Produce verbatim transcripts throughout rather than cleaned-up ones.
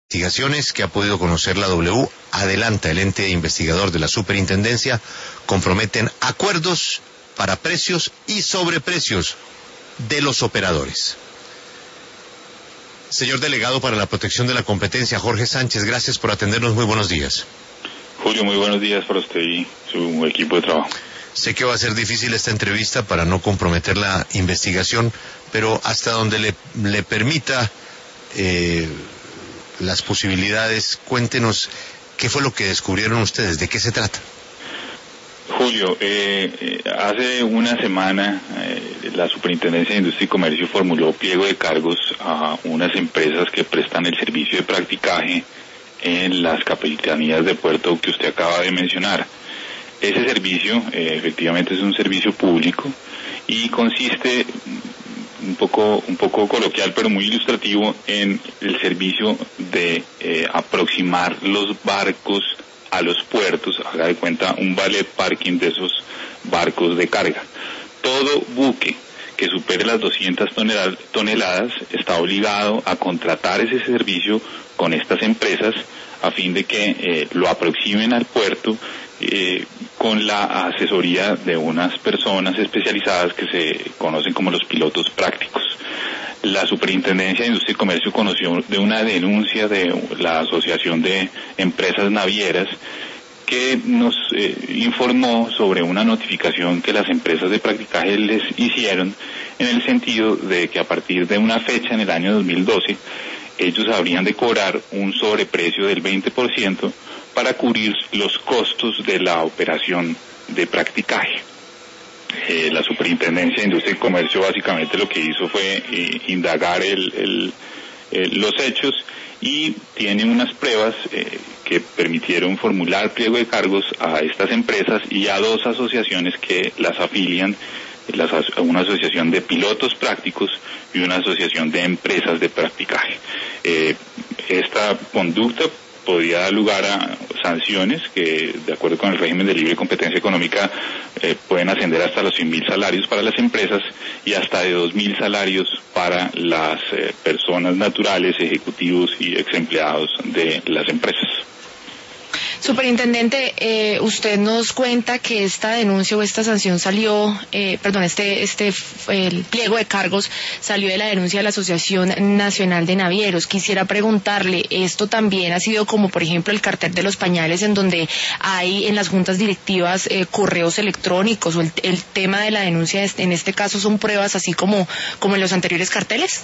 Investigaciones que ha podido conocer la W, adelanta el ente investigador de la superintendencia, comprometen acuerdos para precios y sobreprecios de los operadores. Señor delegado para la protección de la competencia, Jorge Sánchez, gracias por atendernos, muy buenos días. Julio, muy buenos días para usted y su equipo de trabajo. Sé que va a ser difícil esta entrevista para no comprometer la investigación, pero hasta donde le, le permita eh, las posibilidades, cuéntenos qué fue lo que descubrieron ustedes, de qué se trata. Julio, eh, eh, hace una semana eh, la Superintendencia de Industria y Comercio formuló pliego de cargos a unas empresas que prestan el servicio de practicaje en las capitanías de puerto que usted acaba de mencionar. Ese servicio eh, efectivamente es un servicio público y consiste un poco un poco coloquial pero muy ilustrativo en el servicio de eh, aproximar los barcos a los puertos, haga de cuenta un valet parking de esos barcos de carga. Todo buque que supere las doscientas toneladas está obligado a contratar ese servicio con estas empresas a fin de que eh, lo aproximen al puerto eh, con la asesoría de unas personas especializadas que se conocen como los pilotos prácticos. La Superintendencia de Industria y Comercio conoció de una denuncia de la Asociación de Empresas Navieras que nos eh, informó sobre una notificación que las empresas de practicaje les hicieron en el sentido de que a partir de una fecha en el año dos mil doce ellos habrían de cobrar un sobreprecio del veinte por ciento para cubrir los costos de la operación de practicaje. Eh, la Superintendencia de Industria y Comercio básicamente lo que hizo fue eh, indagar el, el, eh, los hechos y tiene unas pruebas eh, que permitieron formular pliego de cargos a estas empresas y a dos asociaciones que las afilian, las, una asociación de pilotos prácticos y una asociación de empresas de practicaje. Eh, esta conducta podría dar lugar a sanciones que, de acuerdo con el régimen de libre competencia económica, eh, pueden ascender hasta los cien mil salarios para las empresas y hasta de dos mil salarios para las eh, personas naturales, ejecutivos y ex empleados de las empresas. Superintendente, eh, usted nos cuenta que esta denuncia o esta sanción salió, eh, perdón, este, este, el pliego de cargos salió de la denuncia de la Asociación Nacional de Navieros. Quisiera preguntarle, ¿esto también ha sido como, por ejemplo, el cartel de los pañales, en donde hay en las juntas directivas eh, correos electrónicos, o el, el tema de la denuncia en este caso son pruebas así como, como en los anteriores carteles?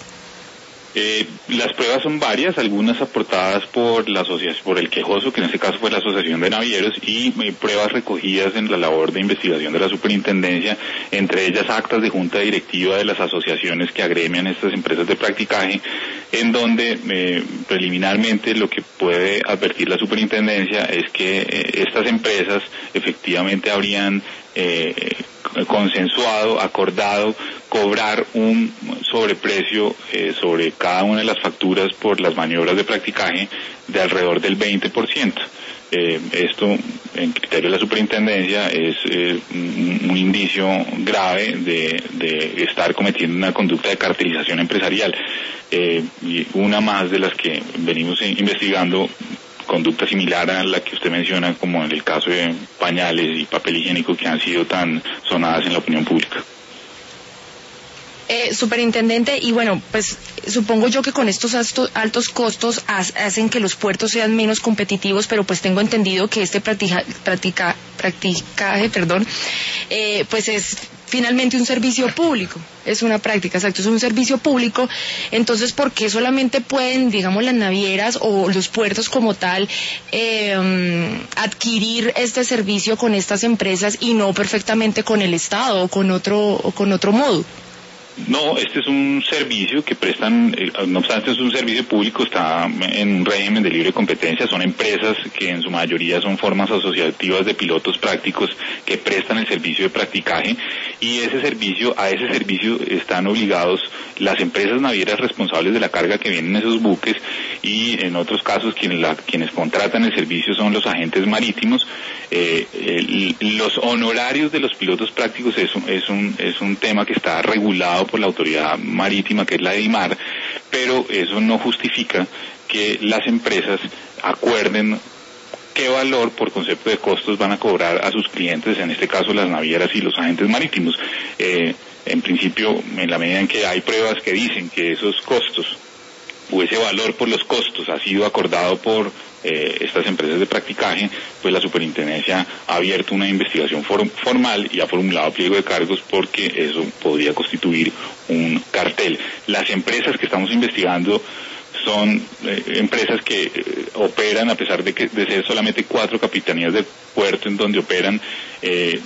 Eh, las pruebas son varias, algunas aportadas por la asociación, por el quejoso, que en este caso fue la Asociación de Navieros, y eh, pruebas recogidas en la labor de investigación de la Superintendencia, entre ellas actas de junta directiva de las asociaciones que agremian estas empresas de practicaje, en donde eh, preliminarmente lo que puede advertir la Superintendencia es que eh, estas empresas efectivamente habrían eh, consensuado, acordado cobrar un sobreprecio eh, sobre cada una de las facturas por las maniobras de practicaje de alrededor del veinte por ciento. Eh, esto, en criterio de la Superintendencia, es eh, un, un indicio grave de, de estar cometiendo una conducta de cartelización empresarial. Eh, y una más de las que venimos investigando, conducta similar a la que usted menciona, como en el caso de pañales y papel higiénico, que han sido tan sonadas en la opinión pública. Eh, superintendente, y bueno, pues supongo yo que con estos altos, altos costos hacen que los puertos sean menos competitivos, pero pues tengo entendido que este practica, practica, practicaje, perdón, eh, pues es finalmente un servicio público, es una práctica, exacto, es un servicio público. Entonces, ¿por qué solamente pueden, digamos, las navieras o los puertos como tal eh, adquirir este servicio con estas empresas y no perfectamente con el Estado o con otro, o con otro modo? No, este es un servicio que prestan, eh, no obstante es un servicio público, está en un régimen de libre competencia, son empresas que en su mayoría son formas asociativas de pilotos prácticos que prestan el servicio de practicaje, y ese servicio, a ese servicio están obligados las empresas navieras responsables de la carga que vienen en esos buques, y en otros casos quienes, la, quienes contratan el servicio son los agentes marítimos. Eh, el, los honorarios de los pilotos prácticos es un, es un, es un tema que está regulado por la autoridad marítima, que es la EDIMAR, pero eso no justifica que las empresas acuerden qué valor por concepto de costos van a cobrar a sus clientes, en este caso las navieras y los agentes marítimos. Eh, en principio, en la medida en que hay pruebas que dicen que esos costos o ese valor por los costos ha sido acordado por eh, estas empresas de practicaje, pues la superintendencia ha abierto una investigación for- formal y ha formulado pliego de cargos porque eso podría constituir un cartel. Las empresas que estamos investigando son eh, empresas que eh, operan, a pesar de que de ser solamente cuatro capitanías de puerto en donde operan, eh,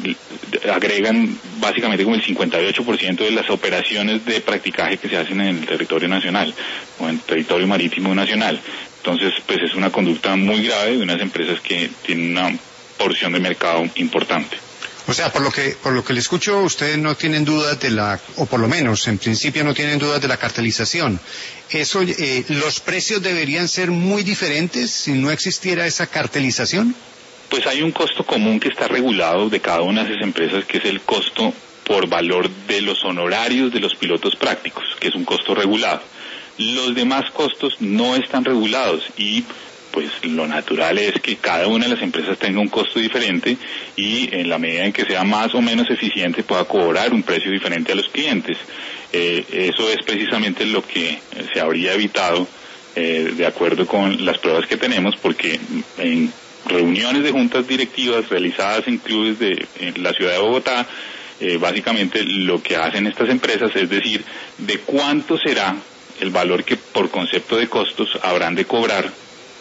agregan básicamente como el cincuenta y ocho por ciento de las operaciones de practicaje que se hacen en el territorio nacional o en el territorio marítimo nacional. Entonces, pues es una conducta muy grave de unas empresas que tienen una porción de mercado importante. O sea, por lo que por lo que le escucho, ustedes no tienen dudas de la, o por lo menos en principio no tienen dudas de la cartelización. Eso, eh, ¿los precios deberían ser muy diferentes si no existiera esa cartelización? Pues hay un costo común que está regulado de cada una de esas empresas, que es el costo por valor de los honorarios de los pilotos prácticos, que es un costo regulado. Los demás costos no están regulados y pues lo natural es que cada una de las empresas tenga un costo diferente y en la medida en que sea más o menos eficiente pueda cobrar un precio diferente a los clientes. Eh, eso es precisamente lo que se habría evitado eh, de acuerdo con las pruebas que tenemos, porque en reuniones de juntas directivas realizadas en clubes de en la ciudad de Bogotá, eh, básicamente lo que hacen estas empresas es decir de cuánto será el valor que por concepto de costos habrán de cobrar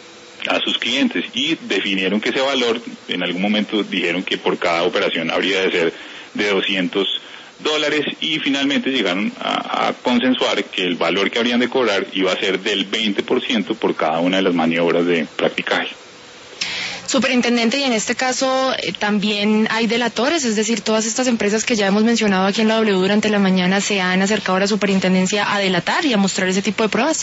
a sus clientes, y definieron que ese valor, en algún momento dijeron que por cada operación habría de ser de doscientos dólares, y finalmente llegaron a, a consensuar que el valor que habrían de cobrar iba a ser del veinte por ciento por cada una de las maniobras de practicaje. Superintendente, y en este caso eh, también hay delatores, es decir, todas estas empresas que ya hemos mencionado aquí en la W durante la mañana se han acercado a la superintendencia a delatar y a mostrar ese tipo de pruebas.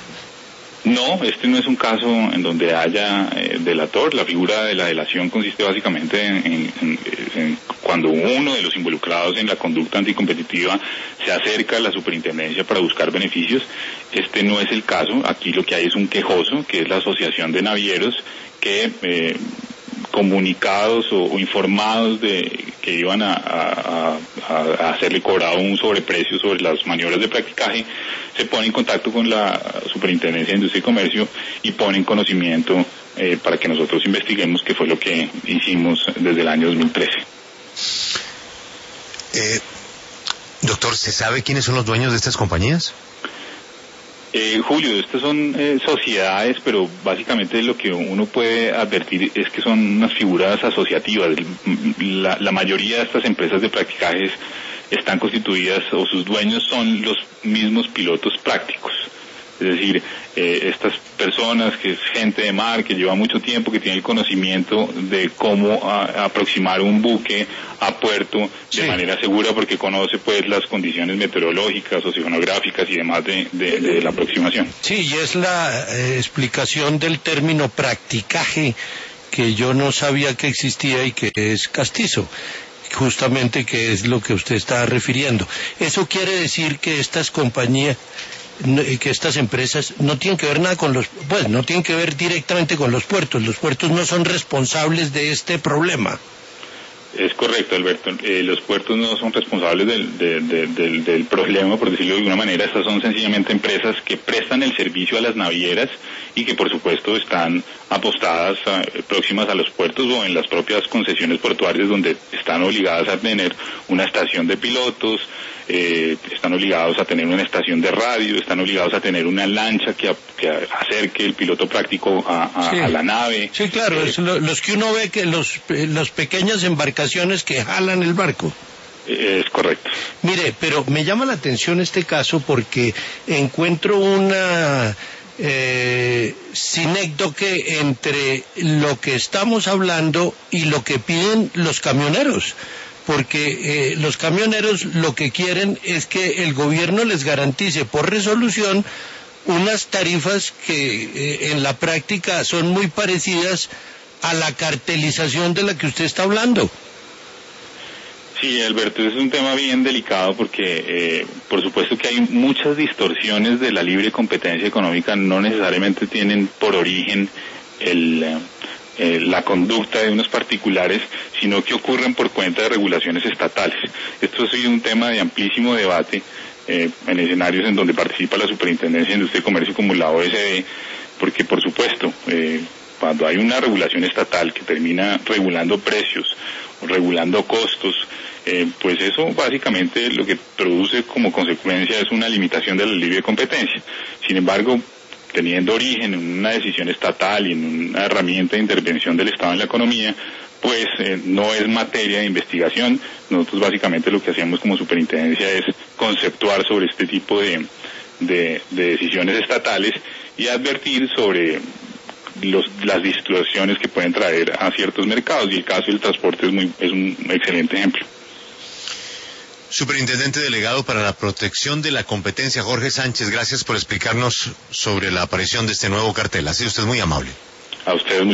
No, este no es un caso en donde haya eh, delator. La figura de la delación consiste básicamente en, en, en, en cuando uno de los involucrados en la conducta anticompetitiva se acerca a la superintendencia para buscar beneficios. Este no es el caso. Aquí lo que hay es un quejoso, que es la Asociación de Navieros, que eh, comunicados o, o informados de que iban a, a, a, a hacerle cobrado un sobreprecio sobre las maniobras de practicaje, se pone en contacto con la Superintendencia de Industria y Comercio y pone en conocimiento eh, para que nosotros investiguemos, qué fue lo que hicimos desde el año dos mil trece. Eh, doctor, ¿se sabe quiénes son los dueños de estas compañías? Eh, Julio, estas son eh, sociedades, pero básicamente lo que uno puede advertir es que son unas figuras asociativas. La, la mayoría de estas empresas de practicajes están constituidas, o sus dueños son los mismos pilotos prácticos. Es decir, eh, estas personas, que es gente de mar, que lleva mucho tiempo, que tiene el conocimiento de cómo a, aproximar un buque a puerto de sí. manera segura, porque conoce pues las condiciones meteorológicas, oceanográficas y demás de, de, de la aproximación. Sí, y es la eh, explicación del término practicaje, que yo no sabía que existía y que es castizo, justamente, que es lo que usted está refiriendo. Eso quiere decir que estas compañías, que estas empresas no tienen que ver nada con los, pues no tienen que ver directamente con los puertos. Los puertos no son responsables de este problema. Es correcto, Alberto. Eh, los puertos no son responsables del, de, de, del, del problema, por decirlo de alguna manera. Estas son sencillamente empresas que prestan el servicio a las navieras y que por supuesto están apostadas a, próximas a los puertos o en las propias concesiones portuarias, donde están obligadas a tener una estación de pilotos, eh, están obligados a tener una estación de radio, están obligados a tener una lancha que, a, que acerque el piloto práctico a, a, sí. a la nave. Sí, claro, eh, es lo, los que uno ve, que los, las pequeñas embarcaciones que jalan el barco. Es correcto. Mire, pero me llama la atención este caso porque encuentro una eh, sinécdoque entre lo que estamos hablando y lo que piden los camioneros. Porque eh, los camioneros lo que quieren es que el gobierno les garantice por resolución unas tarifas que eh, en la práctica son muy parecidas a la cartelización de la que usted está hablando. Sí, Alberto, es un tema bien delicado porque, eh, por supuesto que hay muchas distorsiones de la libre competencia económica, no necesariamente tienen por origen el, eh, la conducta de unos particulares, sino que ocurren por cuenta de regulaciones estatales. Esto ha sido un tema de amplísimo debate eh, en escenarios en donde participa la Superintendencia de Industria y Comercio como la O E C D, porque, por supuesto, eh, cuando hay una regulación estatal que termina regulando precios o regulando costos, eh, pues eso básicamente lo que produce como consecuencia es una limitación de la libre competencia. Sin embargo, teniendo origen en una decisión estatal y en una herramienta de intervención del Estado en la economía, pues eh, no es materia de investigación. Nosotros básicamente lo que hacemos como superintendencia es conceptuar sobre este tipo de, de, de decisiones estatales y advertir sobre Los, las distorsiones que pueden traer a ciertos mercados, y el caso del transporte es, muy, es un excelente ejemplo. Superintendente delegado para la protección de la competencia, Jorge Sánchez, gracias por explicarnos sobre la aparición de este nuevo cartel. Ha sido usted muy amable. A ustedes.